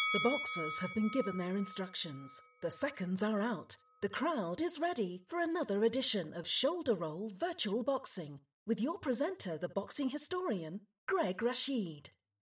The boxers have been given their instructions. The seconds are out. The crowd is ready for another edition of Shoulder Roll Virtual Boxing with your presenter, the boxing historian, Greg Rashid.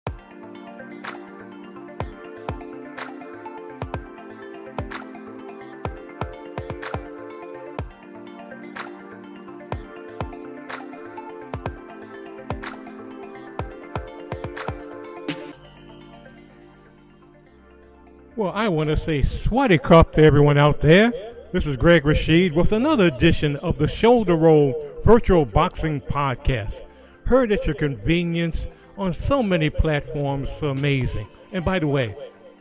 Well, I want to say swaddy cup to everyone out there. This is Greg Rashid with another edition of the Shoulder Roll Virtual Boxing Podcast. Heard at your convenience on so many platforms. So amazing. And by the way,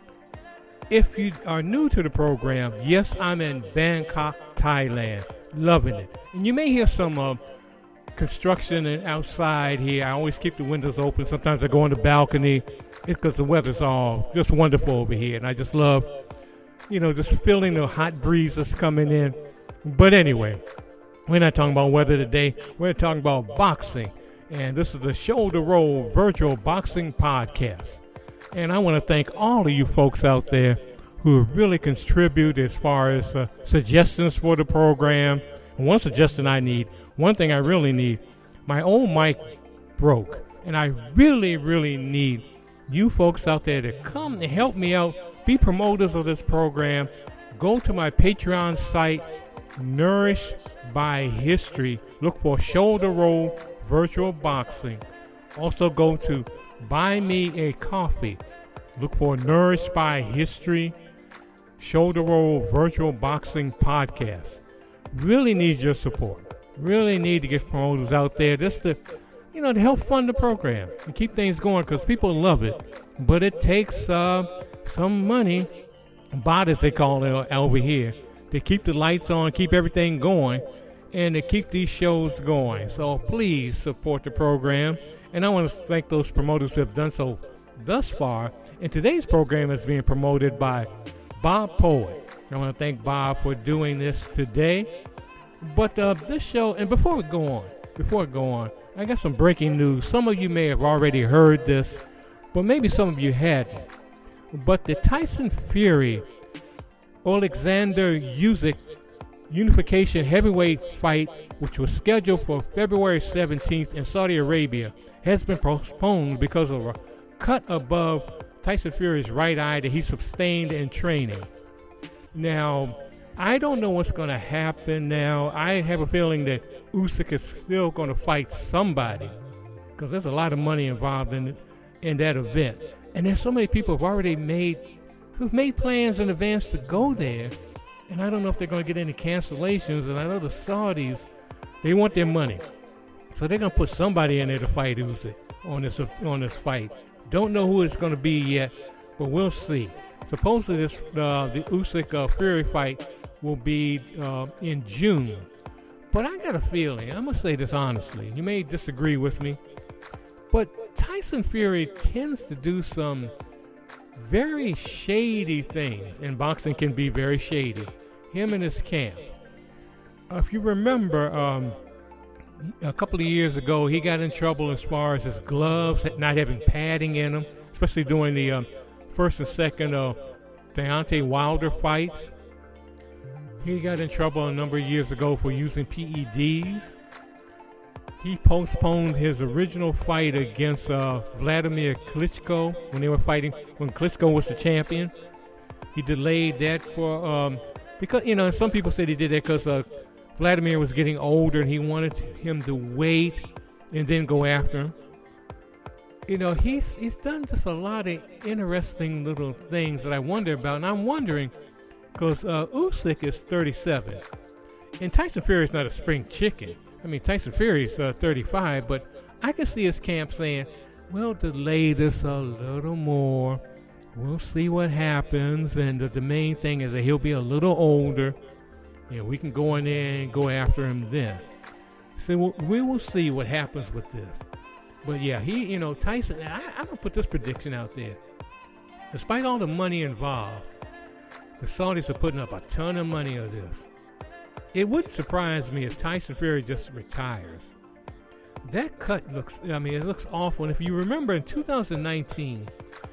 if you are new to the program, yes, I'm in Bangkok, Thailand. Loving it. And you may hear some construction and outside here. I always keep the windows open. Sometimes I go on the balcony. It's because the weather's all just wonderful over here. And I just love, just feeling the hot breezes coming in. But anyway, we're not talking about weather today. We're talking about boxing. And this is the Shoulder Roll Virtual Boxing Podcast. And I want to thank all of you folks out there who really contribute as far as suggestions for the program. And one suggestion I need, one thing I really need, my old mic broke. And I really, really need you folks out there to come and help me out, be promoters of this program. Go to my Patreon site, Nourish by History. Look for Shoulder Roll Virtual Boxing. Also go to Buy Me a Coffee. Look for Nourish by History, Shoulder Roll Virtual Boxing Podcast. Really need your support. Really need to get promoters out there just to help fund the program and keep things going because people love it. But it takes some money, baht as they call it over here, to keep the lights on, keep everything going, and to keep these shows going. So please support the program. And I want to thank those promoters who have done so thus far. And today's program is being promoted by Bob Poet. I want to thank Bob for doing this today. But this show, and before we go on, I got some breaking news. Some of you may have already heard this, but maybe some of you hadn't. But the Tyson Fury, Alexander Usyk unification heavyweight fight, which was scheduled for February 17th in Saudi Arabia, has been postponed because of a cut above Tyson Fury's right eye that he sustained in training. Now, I don't know what's going to happen now. I have a feeling that Usyk is still going to fight somebody because there's a lot of money involved in that event. And there's so many people who've made plans in advance to go there. And I don't know if they're going to get any cancellations. And I know the Saudis, they want their money. So they're going to put somebody in there to fight Usyk on this fight. Don't know who it's going to be yet, but we'll see. Supposedly the Usyk Fury fight will be in June. But I got a feeling, I'm going to say this honestly, you may disagree with me, but Tyson Fury tends to do some very shady things, and boxing can be very shady. Him and his camp. If you remember, a couple of years ago, he got in trouble as far as his gloves not having padding in them, especially during the first and second Deontay Wilder fights. He got in trouble a number of years ago for using PEDs. He postponed his original fight against Vladimir Klitschko when Klitschko was the champion. He delayed that for because some people said he did that because Vladimir was getting older and he wanted him to wait and then go after him. He's done just a lot of interesting little things that I wonder about, and I'm wondering because Usyk is 37, and Tyson Fury is not a spring chicken. I mean, Tyson Fury is 35, but I can see his camp saying, we'll delay this a little more. We'll see what happens, and the main thing is that he'll be a little older, and we can go in there and go after him then. So we will see what happens with this. But yeah, Tyson, I'm going to put this prediction out there. Despite all the money involved, the Saudis are putting up a ton of money on this. It wouldn't surprise me if Tyson Fury just retires. That cut looks awful. And if you remember in 2019,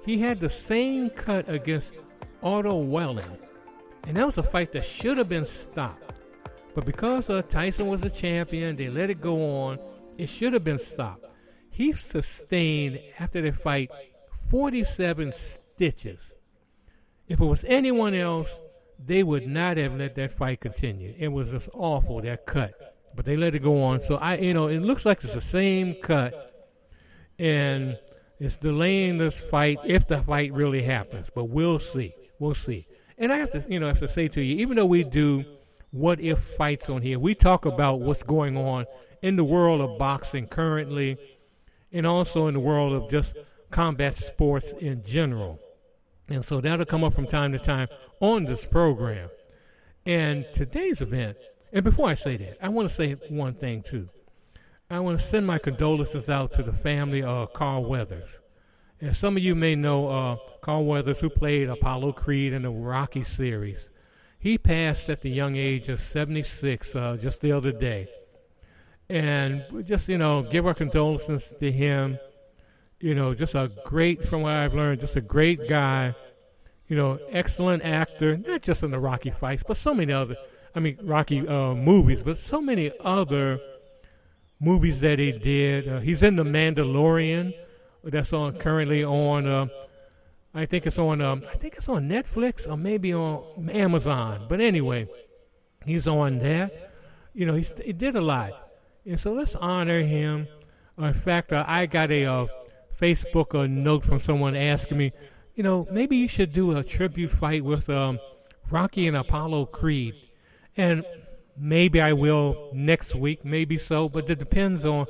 he had the same cut against Otto Welling. And that was a fight that should have been stopped. But because Tyson was a champion, they let it go on. It should have been stopped. He sustained, after the fight, 47 stitches. If it was anyone else, they would not have let that fight continue. It was just awful, that cut. But they let it go on. So, it looks like it's the same cut. And it's delaying this fight if the fight really happens. But we'll see. We'll see. And I have to say to you, even though we do what if fights on here, we talk about what's going on in the world of boxing currently and also in the world of just combat sports in general. And so that'll come up from time to time on this program. And today's event, and before I say that, I want to say one thing too. I want to send my condolences out to the family of Carl Weathers. And some of you may know Carl Weathers, who played Apollo Creed in the Rocky series. He passed at the young age of 76 just the other day. And just, give our condolences to him. Just a great, from what I've learned, just a great guy. Excellent actor, not just in the Rocky fights, but so many other, Rocky movies, but so many other movies that he did. He's in The Mandalorian. That's currently on. I think it's on Netflix or maybe on Amazon. But anyway, he's on that. He did a lot, and so let's honor him. In fact, I got a Facebook note from someone asking me, maybe you should do a tribute fight with Rocky and Apollo Creed, and maybe I will next week, maybe so. But it depends on,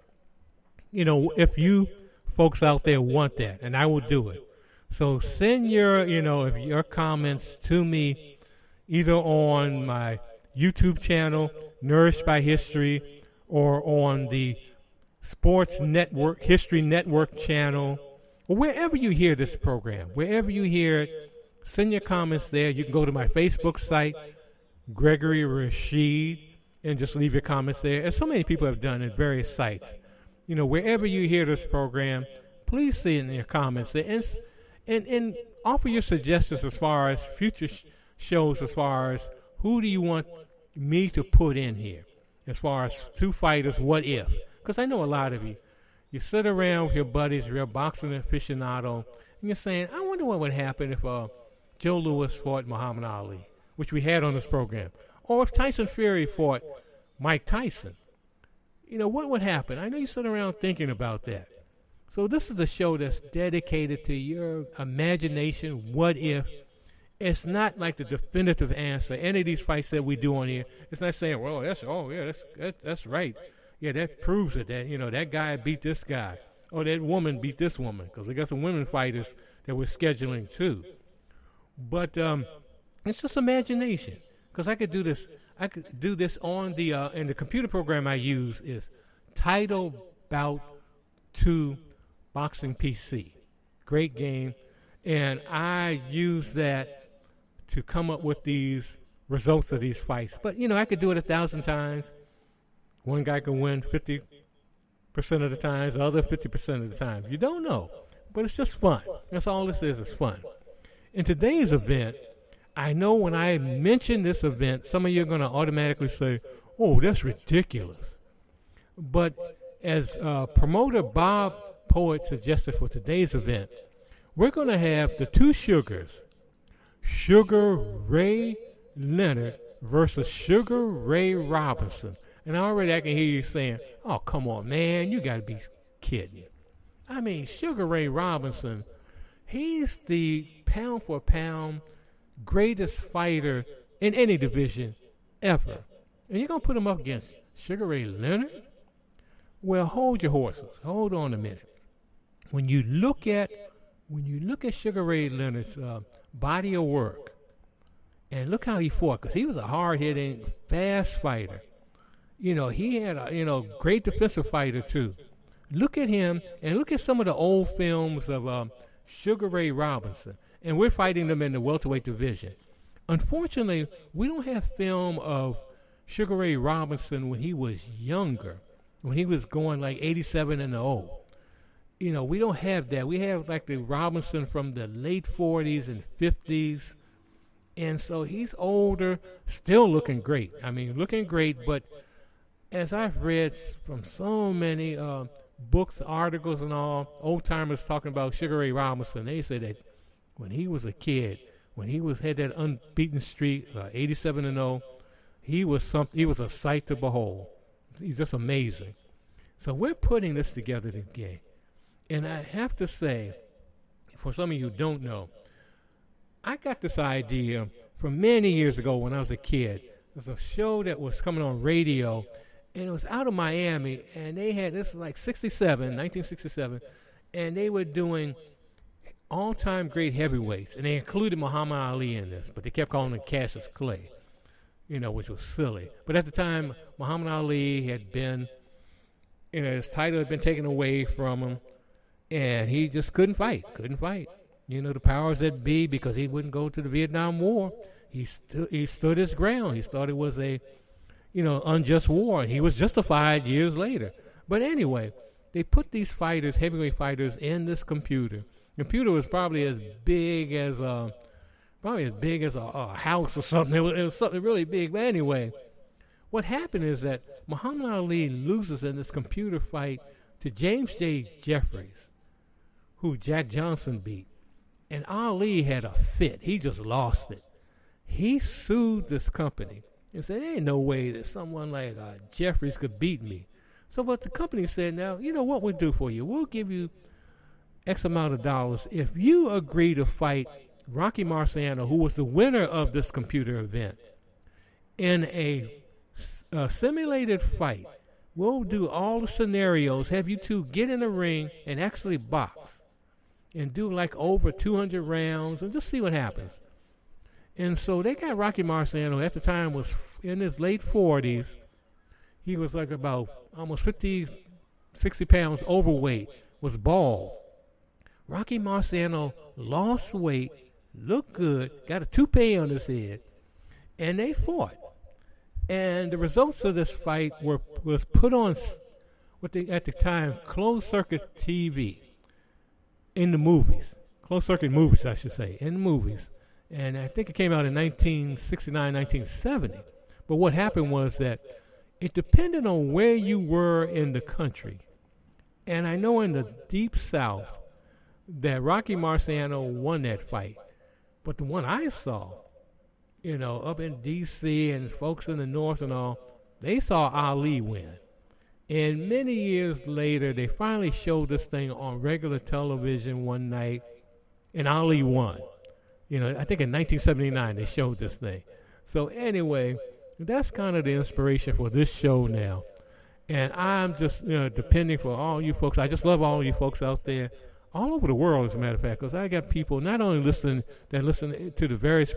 if you folks out there want that, and I will do it. So send your comments to me either on my YouTube channel, Nourished by History, or on the Sports Network, History Network channel, or wherever you hear this program. Wherever you hear it, send your comments there. You can go to my Facebook site, Gregory Rashid, and just leave your comments there. As so many people have done at various sites. Wherever you hear this program, please see it in your comments there. And offer your suggestions as far as future shows, as far as who do you want me to put in here, as far as two fighters, what if? Because I know a lot of you sit around with your buddies, you're a boxing aficionado, and you're saying, I wonder what would happen if Joe Louis fought Muhammad Ali, which we had on this program, or if Tyson Fury fought Mike Tyson. What would happen? I know you sit around thinking about that. So this is the show that's dedicated to your imagination. What if? It's not like the definitive answer. Any of these fights that we do on here, it's not saying, well, that's right. Yeah, that proves it. That that guy beat this guy, or that woman beat this woman, because we got some women fighters that we're scheduling too. But it's just imagination. Because I could do this. I could do this on the and the computer program I use is Title Bout 2 Boxing PC. Great game. And I use that to come up with these results of these fights. But, I could do it 1,000 times. One guy can win 50% of the times, the other 50% of the time. You don't know. But it's just fun. That's all this is fun. In today's event, I know when I mention this event, some of you are going to automatically say, oh, that's ridiculous. But as promoter Bob Poet suggested for today's event, we're going to have the two Sugars, Sugar Ray Leonard versus Sugar Ray Robinson. And already I can hear you saying, oh, come on, man, you got to be kidding. Sugar Ray Robinson, he's the pound-for-pound greatest fighter in any division ever. And you're going to put him up against Sugar Ray Leonard? Well, hold your horses. Hold on a minute. When you look at Sugar Ray Leonard's body of work, and look how he fought, because he was a hard-hitting, fast fighter. He had a great defensive fighter too. Look at him, and look at some of the old films of Sugar Ray Robinson. And we're fighting them in the welterweight division. Unfortunately, we don't have film of Sugar Ray Robinson when he was younger, when he was going like 87-0. we don't have that. We have like the Robinson from the late 40s and 50s. And so he's older, still looking great. I mean, looking great, but as I've read from so many books, articles, and all, old-timers talking about Sugar Ray Robinson, they say that when he was a kid, when he had that unbeaten streak, 87-0, he was a sight to behold. He's just amazing. So we're putting this together today. And I have to say, for some of you who don't know, I got this idea from many years ago when I was a kid. There's a show that was coming on radio, and it was out of Miami, and they had, this was like 1967, and they were doing all-time great heavyweights, and they included Muhammad Ali in this, but they kept calling him Cassius Clay, which was silly. But at the time, Muhammad Ali had been, his title had been taken away from him, and he just couldn't fight. The powers that be, because he wouldn't go to the Vietnam War, he stood his ground. He thought it was a, unjust war, and he was justified years later. But anyway, they put these fighters, heavyweight fighters, in this computer. The computer was probably as big as a house or something. It was something really big. But anyway, what happened is that Muhammad Ali loses in this computer fight to James J. Jeffries, who Jack Johnson beat. And Ali had a fit. He just lost it. He sued this company and said, there ain't no way that someone like Jeffries could beat me. So what the company said, now, you know what we'll do for you? We'll give you X amount of dollars if you agree to fight Rocky Marciano, who was the winner of this computer event, in a simulated fight. We'll do all the scenarios, have you two get in the ring and actually box and do like over 200 rounds and just see what happens. And so they got Rocky Marciano, at the time was in his late 40s. He was like about almost 50, 60 pounds overweight, was bald. Rocky Marciano lost weight, looked good, got a toupee on his head, and they fought. And the results of this fight was put on at the time closed circuit TV in the movies, closed circuit movies, I should say, in the movies. And I think it came out in 1969, 1970. But what happened was that it depended on where you were in the country. And I know in the deep South that Rocky Marciano won that fight. But the one I saw, up in D.C. and folks in the North and all, they saw Ali win. And many years later, they finally showed this thing on regular television one night, and Ali won. I think in 1979 they showed this thing. So anyway, that's kind of the inspiration for this show now. And I'm just depending for all you folks. I just love all you folks out there, all over the world, as a matter of fact, because I got people not only listen to the various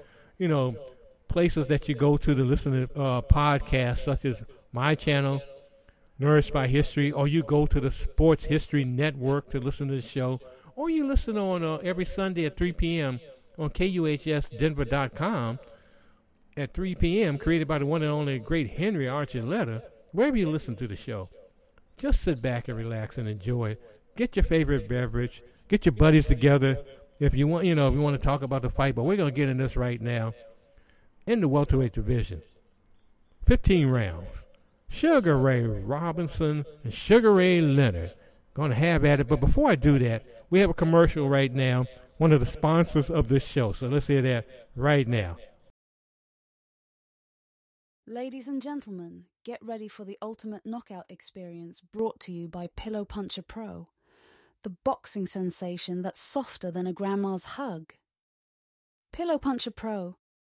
places that you go to listen to podcasts, such as my channel, Nourished by History, or you go to the Sports History Network to listen to the show, or you listen on every Sunday at 3 p.m. on KUHSdenver.com at 3 p.m., created by the one and only great Henry Archuleta. Wherever you listen to the show, just sit back and relax and enjoy it. Get your favorite beverage. Get your buddies together if you want, if you want to talk about the fight. But we're going to get in this right now. In the welterweight division, 15 rounds. Sugar Ray Robinson and Sugar Ray Leonard going to have at it. But before I do that, we have a commercial right now, one of the sponsors of this show. So let's hear that right now. Ladies and gentlemen, get ready for the ultimate knockout experience brought to you by Pillow Puncher Pro, the boxing sensation that's softer than a grandma's hug. Pillow Puncher Pro,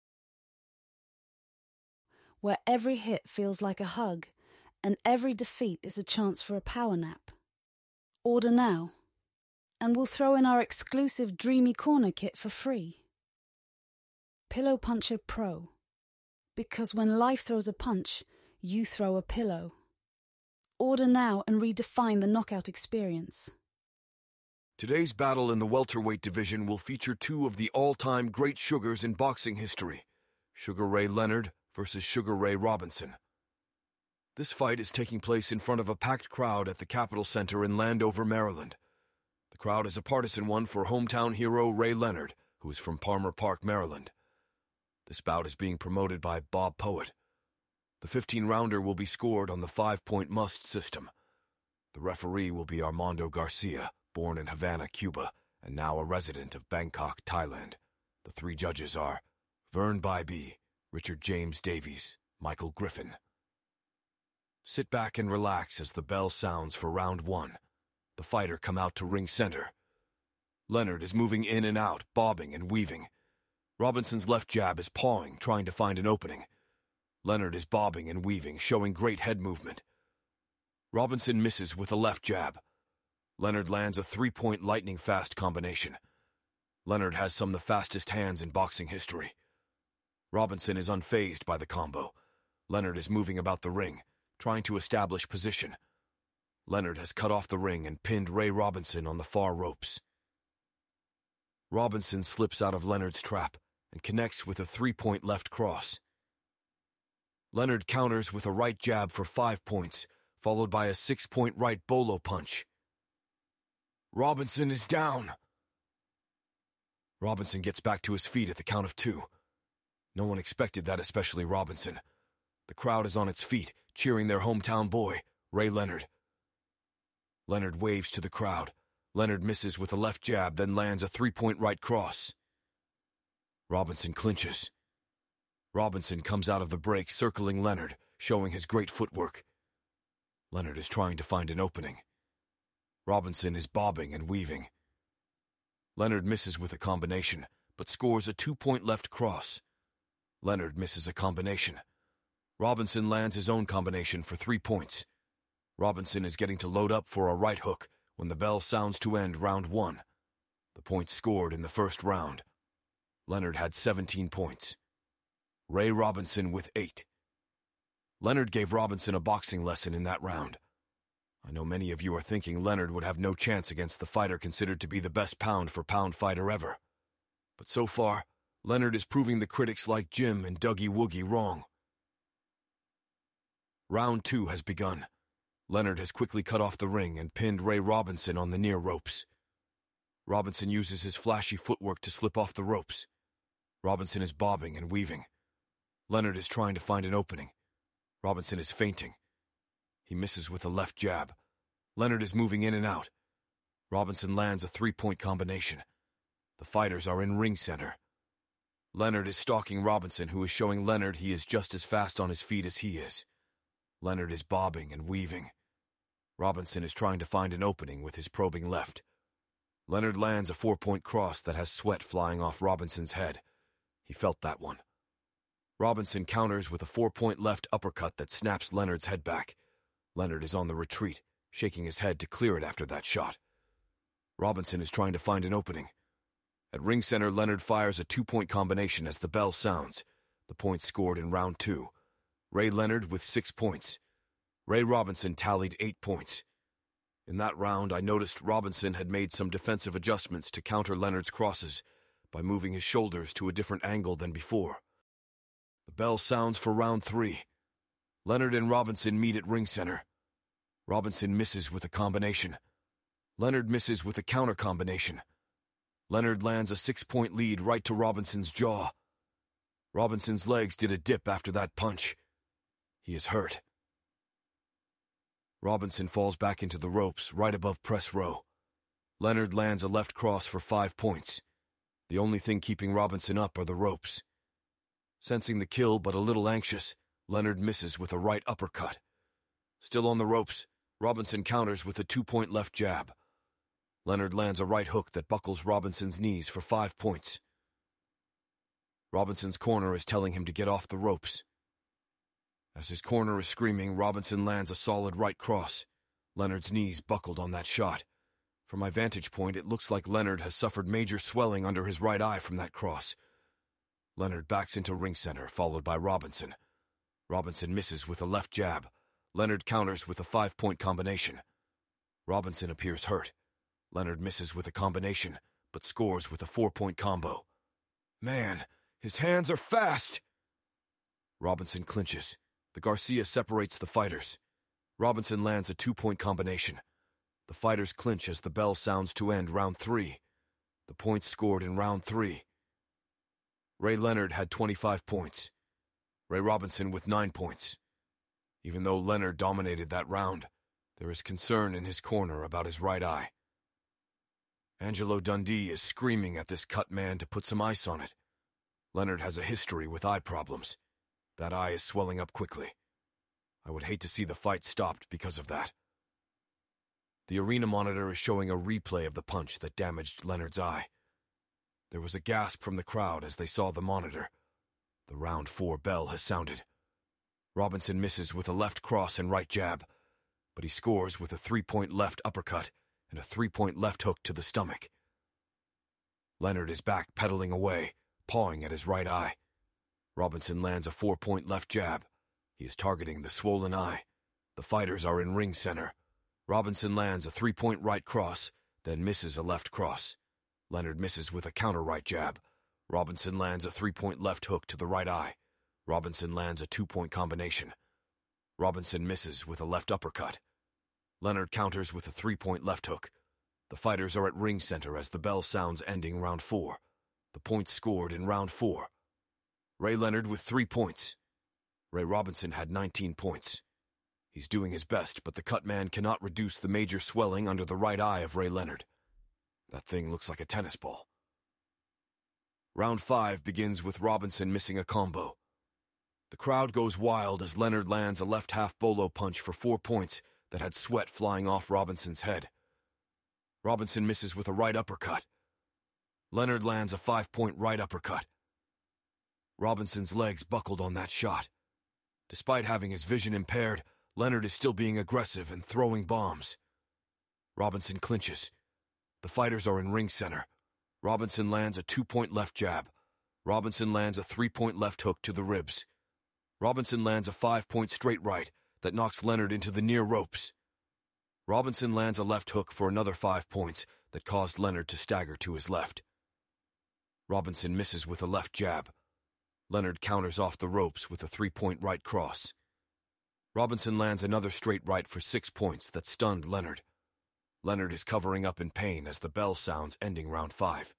where every hit feels like a hug and every defeat is a chance for a power nap. Order now, and we'll throw in our exclusive Dreamy Corner kit for free. Pillow Puncher Pro, because when life throws a punch, you throw a pillow. Order now and redefine the knockout experience. Today's battle in the welterweight division will feature two of the all-time great sugars in boxing history, Sugar Ray Leonard versus Sugar Ray Robinson. This fight is taking place in front of a packed crowd at the Capitol Center in Landover, Maryland. The crowd is a partisan one for hometown hero Ray Leonard, who is from Palmer Park, Maryland. This bout is being promoted by Bob Poet. The 15-rounder will be scored on the 5-point must system. The referee will be Armando Garcia, born in Havana, Cuba, and now a resident of Bangkok, Thailand. The 3 judges are Vern Bybee, Richard James Davies, Michael Griffin. Sit back and relax as the bell sounds for round 1. The fighter come out to ring center. Leonard is moving in and out, bobbing and weaving. Robinson's left jab is pawing, trying to find an opening. Leonard is bobbing and weaving, showing great head movement. Robinson misses with a left jab. Leonard lands a 3-point lightning-fast combination. Leonard has some of the fastest hands in boxing history. Robinson is unfazed by the combo. Leonard is moving about the ring, trying to establish position. Leonard has cut off the ring and pinned Ray Robinson on the far ropes. Robinson slips out of Leonard's trap and connects with a 3-point left cross. Leonard counters with a right jab for 5 points, followed by a 6-point right bolo punch. Robinson is down. Robinson gets back to his feet at the count of 2. No one expected that, especially Robinson. The crowd is on its feet, cheering their hometown boy, Ray Leonard. Leonard waves to the crowd. Leonard misses with a left jab, then lands a 3-point right cross. Robinson clinches. Robinson comes out of the break, circling Leonard, showing his great footwork. Leonard is trying to find an opening. Robinson is bobbing and weaving. Leonard misses with a combination, but scores a 2-point left cross. Leonard misses a combination. Robinson lands his own combination for 3 points. Robinson is getting to load up for a right hook when the bell sounds to end round 1. The points scored in the first round. Leonard had 17 points. Ray Robinson with 8. Leonard gave Robinson a boxing lesson in that round. I know many of you are thinking Leonard would have no chance against the fighter considered to be the best pound-for-pound fighter ever. But so far, Leonard is proving the critics like Jim and Dougie Woogie wrong. Round 2 has begun. Leonard has quickly cut off the ring and pinned Ray Robinson on the near ropes. Robinson uses his flashy footwork to slip off the ropes. Robinson is bobbing and weaving. Leonard is trying to find an opening. Robinson is feinting. He misses with a left jab. Leonard is moving in and out. Robinson lands a 3-point combination. The fighters are in ring center. Leonard is stalking Robinson, who is showing Leonard he is just as fast on his feet as he is. Leonard is bobbing and weaving. Robinson is trying to find an opening with his probing left. Leonard lands a 4-point cross that has sweat flying off Robinson's head. He felt that one. Robinson counters with a 4-point left uppercut that snaps Leonard's head back. Leonard is on the retreat, shaking his head to clear it after that shot. Robinson is trying to find an opening. At ring center, Leonard fires a 2-point combination as the bell sounds. The points scored in round 2. Ray Leonard with 6 points. Ray Robinson tallied 8 points. In that round, I noticed Robinson had made some defensive adjustments to counter Leonard's crosses by moving his shoulders to a different angle than before. The bell sounds for round 3. Leonard and Robinson meet at ring center. Robinson misses with a combination. Leonard misses with a counter combination. Leonard lands a 6-point lead right to Robinson's jaw. Robinson's legs did a dip after that punch. He is hurt. Robinson falls back into the ropes right above press row. Leonard lands a left cross for 5 points. The only thing keeping Robinson up are the ropes. Sensing the kill but a little anxious, Leonard misses with a right uppercut. Still on the ropes, Robinson counters with a 2-point left jab. Leonard lands a right hook that buckles Robinson's knees for 5 points. Robinson's corner is telling him to get off the ropes. As his corner is screaming, Robinson lands a solid right cross. Leonard's knees buckled on that shot. From my vantage point, it looks like Leonard has suffered major swelling under his right eye from that cross. Leonard backs into ring center, followed by Robinson. Robinson misses with a left jab. Leonard counters with a 5-point combination. Robinson appears hurt. Leonard misses with a combination, but scores with a 4-point combo. Man, his hands are fast! Robinson clinches. The Garcia separates the fighters. Robinson lands a 2-point combination. The fighters clinch as the bell sounds to end round 3. The points scored in round 3. Ray Leonard had 25 points. Ray Robinson with 9 points. Even though Leonard dominated that round, there is concern in his corner about his right eye. Angelo Dundee is screaming at this cut man to put some ice on it. Leonard has a history with eye problems. That eye is swelling up quickly. I would hate to see the fight stopped because of that. The arena monitor is showing a replay of the punch that damaged Leonard's eye. There was a gasp from the crowd as they saw the monitor. The round 4 bell has sounded. Robinson misses with a left cross and right jab, but he scores with a 3-point left uppercut and a 3-point left hook to the stomach. Leonard is back pedaling away, pawing at his right eye. Robinson lands a 4-point left jab. He is targeting the swollen eye. The fighters are in ring center. Robinson lands a 3-point right cross, then misses a left cross. Leonard misses with a counter right jab. Robinson lands a 3-point left hook to the right eye. Robinson lands a 2-point combination. Robinson misses with a left uppercut. Leonard counters with a 3-point left hook. The fighters are at ring center as the bell sounds ending round 4. The points scored in round 4. Ray Leonard with 3 points. Ray Robinson had 19 points. He's doing his best, but the cut man cannot reduce the major swelling under the right eye of Ray Leonard. That thing looks like a tennis ball. Round 5 begins with Robinson missing a combo. The crowd goes wild as Leonard lands a left half bolo punch for 4 points that had sweat flying off Robinson's head. Robinson misses with a right uppercut. Leonard lands a 5-point right uppercut. Robinson's legs buckled on that shot. Despite having his vision impaired, Leonard is still being aggressive and throwing bombs. Robinson clinches. The fighters are in ring center. Robinson lands a 2-point left jab. Robinson lands a 3-point left hook to the ribs. Robinson lands a 5-point straight right that knocks Leonard into the near ropes. Robinson lands a left hook for another 5 points that caused Leonard to stagger to his left. Robinson misses with a left jab. Leonard counters off the ropes with a 3-point right cross. Robinson lands another straight right for 6 points that stunned Leonard. Leonard is covering up in pain as the bell sounds ending round 5.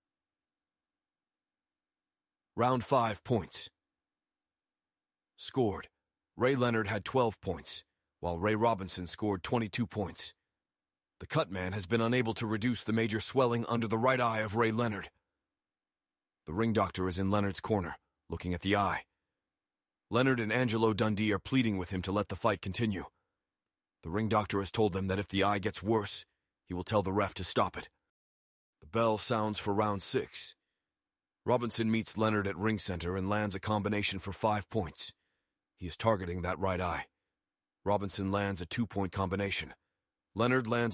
Round 5 points. Scored. Ray Leonard had 12 points, while Ray Robinson scored 22 points. The cut man has been unable to reduce the major swelling under the right eye of Ray Leonard. The ring doctor is in Leonard's corner, looking at the eye. Leonard and Angelo Dundee are pleading with him to let the fight continue. The ring doctor has told them that if the eye gets worse, he will tell the ref to stop it. The bell sounds for round 6. Robinson meets Leonard at ring center and lands a combination for 5 points. He is targeting that right eye. Robinson lands a 2-point combination. Leonard lands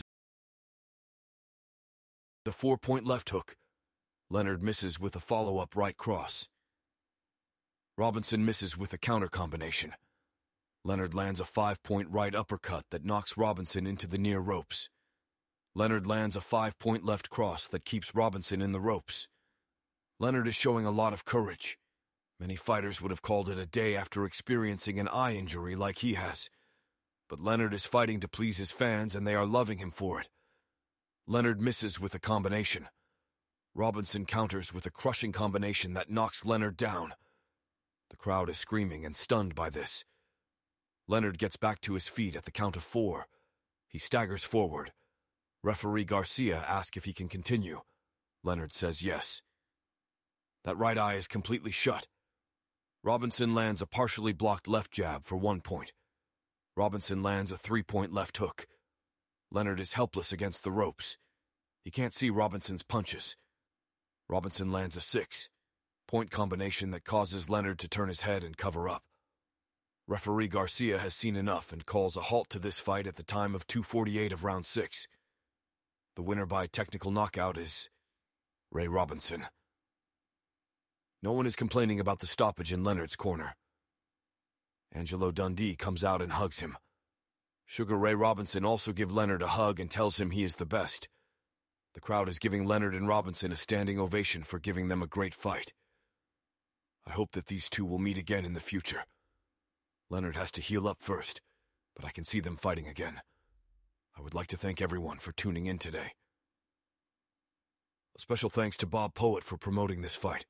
a 4-point left hook. Leonard misses with a follow-up right cross. Robinson misses with a counter combination. Leonard lands a 5-point right uppercut that knocks Robinson into the near ropes. Leonard lands a 5-point left cross that keeps Robinson in the ropes. Leonard is showing a lot of courage. Many fighters would have called it a day after experiencing an eye injury like he has. But Leonard is fighting to please his fans, and they are loving him for it. Leonard misses with a combination. Robinson counters with a crushing combination that knocks Leonard down. The crowd is screaming and stunned by this. Leonard gets back to his feet at the count of 4. He staggers forward. Referee Garcia asks if he can continue. Leonard says yes. That right eye is completely shut. Robinson lands a partially blocked left jab for 1 point. Robinson lands a 3-point left hook. Leonard is helpless against the ropes. He can't see Robinson's punches. Robinson lands a 6-point combination that causes Leonard to turn his head and cover up. Referee Garcia has seen enough and calls a halt to this fight at the time of 2:48 of round 6. The winner by technical knockout is Ray Robinson. No one is complaining about the stoppage in Leonard's corner. Angelo Dundee comes out and hugs him. Sugar Ray Robinson also gives Leonard a hug and tells him he is the best. The crowd is giving Leonard and Robinson a standing ovation for giving them a great fight. I hope that these two will meet again in the future. Leonard has to heal up first, but I can see them fighting again. I would like to thank everyone for tuning in today. A special thanks to Bob Poet for promoting this fight.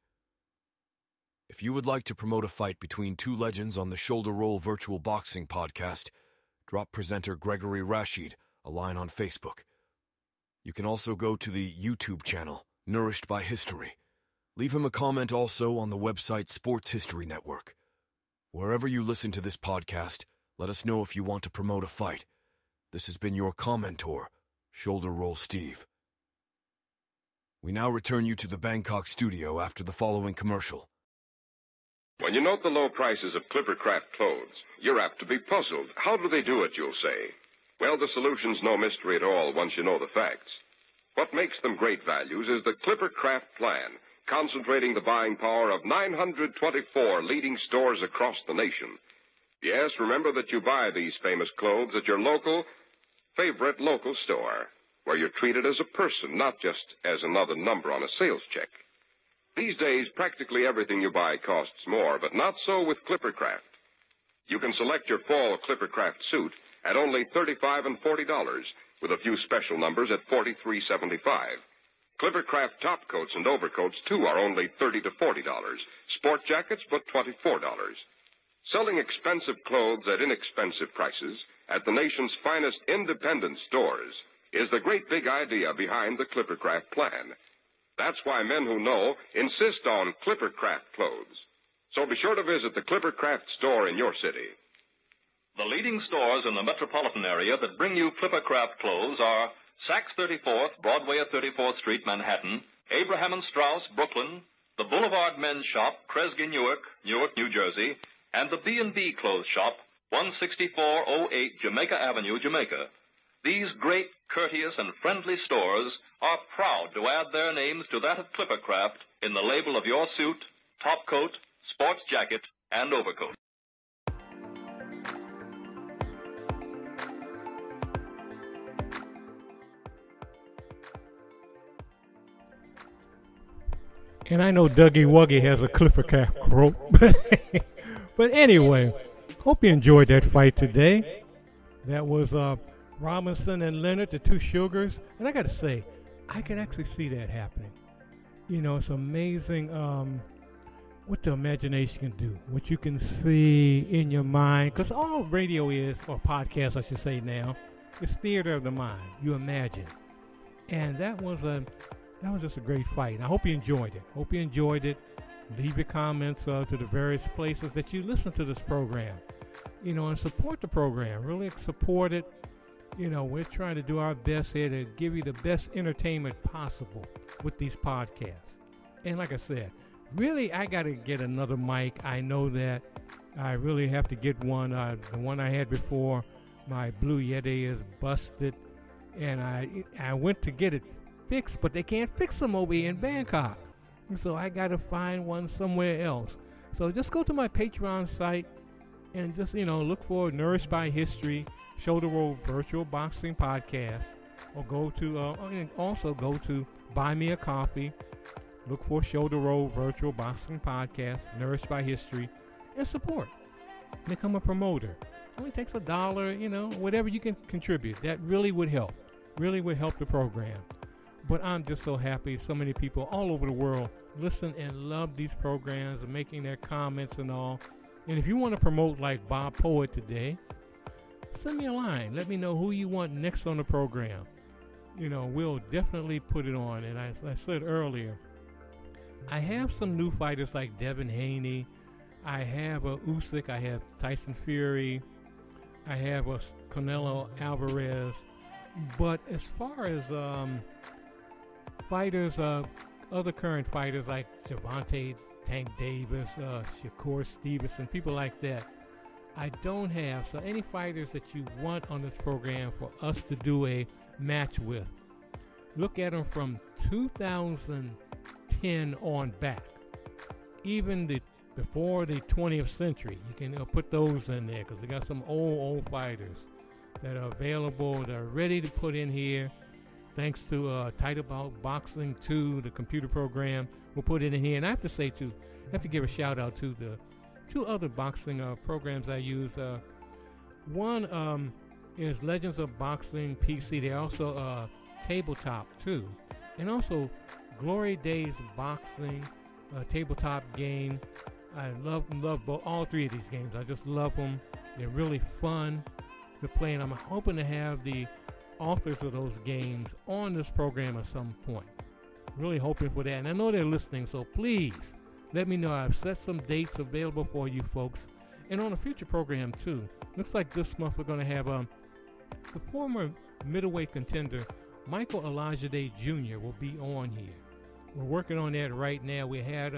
If you would like to promote a fight between two legends on the Shoulder Roll Virtual Boxing Podcast, drop presenter Gregory Rashid a line on Facebook. You can also go to the YouTube channel, Nourished by History. Leave him a comment also on the website Sports History Network. Wherever you listen to this podcast, let us know if you want to promote a fight. This has been your commentor, Shoulder Roll Steve. We now return you to the Bangkok studio after the following commercial. When you note the low prices of Clippercraft clothes, you're apt to be puzzled. How do they do it, you'll say? Well, the solution's no mystery at all once you know the facts. What makes them great values is the Clippercraft plan, concentrating the buying power of 924 leading stores across the nation. Yes, remember that you buy these famous clothes at your favorite local store, where you're treated as a person, not just as another number on a sales check. These days, practically everything you buy costs more, but not so with Clippercraft. You can select your fall Clippercraft suit at only $35 and $40, with a few special numbers at $43.75. Clippercraft top coats and overcoats, too, are only $30 to $40. Sport jackets, but $24. Selling expensive clothes at inexpensive prices at the nation's finest independent stores is the great big idea behind the Clippercraft plan. That's why men who know insist on Clippercraft clothes. So be sure to visit the Clippercraft store in your city. The leading stores in the metropolitan area that bring you Clippercraft clothes are Saks 34th, Broadway at 34th Street, Manhattan, Abraham & Straus, Brooklyn, the Boulevard Men's Shop, Kresge, Newark, New Jersey, and the B&B Clothes Shop, 16408 Jamaica Avenue, Jamaica. These great, courteous, and friendly stores are proud to add their names to that of Clippercraft in the label of your suit, top coat, sports jacket, and overcoat. And I know Dougie Wuggy has a Clippercraft quote. But anyway, hope you enjoyed that fight today. That was Robinson and Leonard, the two Sugars. And I got to say, I can actually see that happening. You know, it's amazing what the imagination can do, what you can see in your mind. Because all radio is, or podcast I should say now, is theater of the mind. You imagine. And that was just a great fight. I hope you enjoyed it. Leave your comments to the various places that you listen to this program. You know, and support the program. Really support it. You know, we're trying to do our best here to give you the best entertainment possible with these podcasts. And like I said, really, I got to get another mic. I know that. I really have to get one. The one I had before, my Blue Yeti, is busted. And I went to get it fixed, but they can't fix them over here in Bangkok. And so I got to find one somewhere else. So just go to my Patreon site and just, look for Nourished by History, Shoulder Roll Virtual Boxing Podcast. Or also go to Buy Me a Coffee. Look for Shoulder Roll Virtual Boxing Podcast, Nourished by History, and support. Become a promoter. It only takes $1, whatever you can contribute. That really would help. Really would help the program. But I'm just so happy so many people all over the world listen and love these programs and making their comments and all. And if you want to promote like Bob Poet today, send me a line. Let me know who you want next on the program. We'll definitely put it on. And as I said earlier, I have some new fighters like Devin Haney. I have Usyk. I have Tyson Fury. I have Canelo Alvarez. But as far as fighters, other current fighters like Gervonta Tank Davis, Shakur Stevenson, people like that, I don't have. So any fighters that you want on this program for us to do a match with, look at them from 2010 on back. Even before the 20th century. You can put those in there because they got some old fighters that are available, that are ready to put in here. Thanks to Tight About Boxing 2, the computer program, we'll put it in here. And I have to say, too, I have to give a shout out to the two other boxing programs I use. One is Legends of Boxing PC. They're also tabletop too, and also Glory Days Boxing, tabletop game. I love all three of these games. I just love them. They're really fun to play, and I'm hoping to have the authors of those games on this program at some point. Really hoping for that, and I know they're listening, so please let me know. I've set some dates available for you folks, and on a future program too. Looks like this month we're going to have the former middleweight contender Michael Olajide Jr. will be on here. We're working on that right now. We had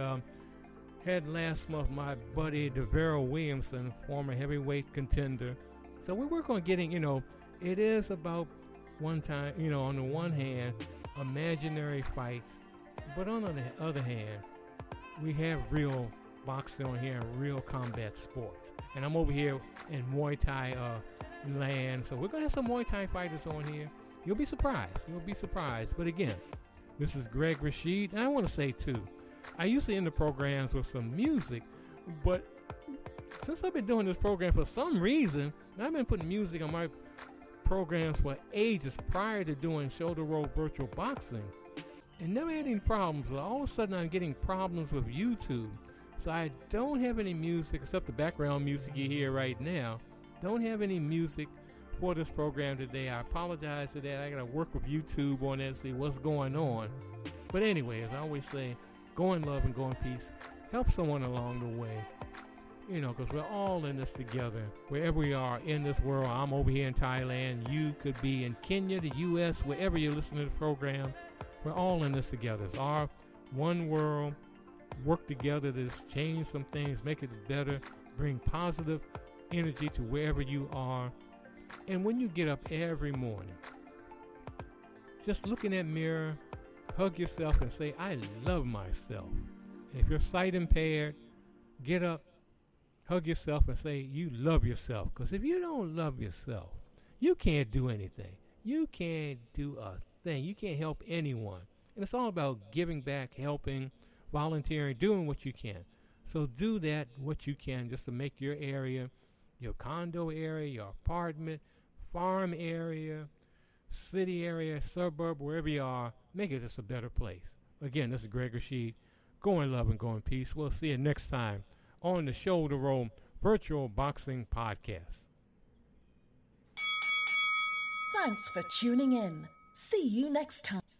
last month my buddy DeVero Williamson, former heavyweight contender. So we work on getting, it is about one time, on the one hand, imaginary fights, but on the other hand, we have real boxing on here and real combat sports. And I'm over here in Muay Thai land, so we're going to have some Muay Thai fighters on here. You'll be surprised. But again, this is Greg Rashid, and I want to say, too, I usually end the programs with some music, but since I've been doing this program for some reason, I've been putting music on my programs for ages prior to doing Shoulder Roll Virtual Boxing, and never had any problems. All of a sudden, I'm getting problems with YouTube, so I don't have any music except the background music you hear right now. Don't have any music for this program today. I apologize for that. I got to work with YouTube on that and see what's going on. But anyway, as I always say, go in love and go in peace. Help someone along the way. Because we're all in this together. Wherever we are in this world, I'm over here in Thailand. You could be in Kenya, the U.S., wherever you're listening to the program. We're all in this together. It's our one world. Work together to change some things, make it better, bring positive energy to wherever you are. And when you get up every morning, just look in that mirror, hug yourself and say, I love myself. And if you're sight impaired, get up, hug yourself and say, you love yourself. Because if you don't love yourself, you can't do anything. You can't do a thing. You can't help anyone. And it's all about giving back, helping, volunteering, doing what you can. So do that, what you can, just to make your area, your condo area, your apartment, farm area, city area, suburb, wherever you are, make it just a better place. Again, this is Greg Rashid. Go in love and go in peace. We'll see you next time on the Shoulder Roll Virtual Boxing Podcast. Thanks for tuning in. See you next time.